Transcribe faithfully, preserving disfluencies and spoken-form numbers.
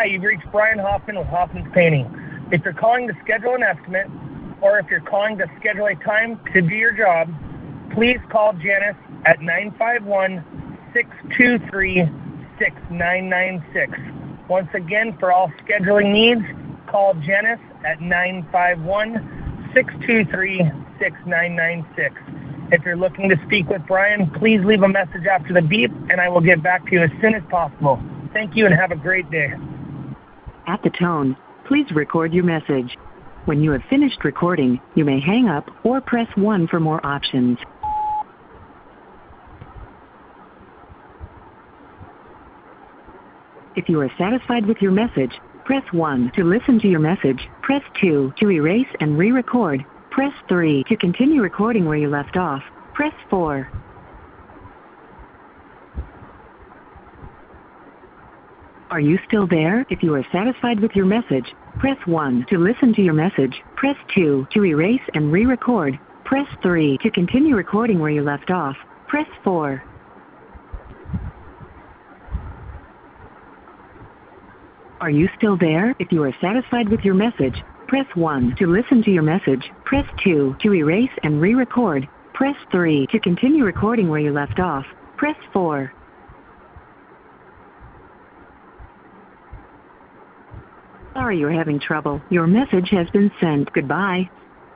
you've reached Brian Hoffman with Hoffman's Painting. If you're calling to schedule an estimate, or if you're calling to schedule a time to do your job, please call Janice at nine five one, six two three, six nine nine six. Once again, for all scheduling needs, call Janice at nine five one, six two three, six nine nine six. If you're looking to speak with Brian, please leave a message after the beep, and I will get back to you as soon as possible. Thank you and have a great day. At the tone, please record your message. When you have finished recording, you may hang up or press one for more options. If you are satisfied with your message, press one to listen to your message, press two to erase and re-record, press three to continue recording where you left off, press four. Are you still there? If you are satisfied with your message, press one to listen to your message, press two to erase and re-record, press three to continue recording where you left off, press four. Are you still there? If you are satisfied with your message, press one to listen to your message, press two to erase and re-record, press three to continue recording where you left off, press four. Sorry you're having trouble. Your message has been sent. Goodbye.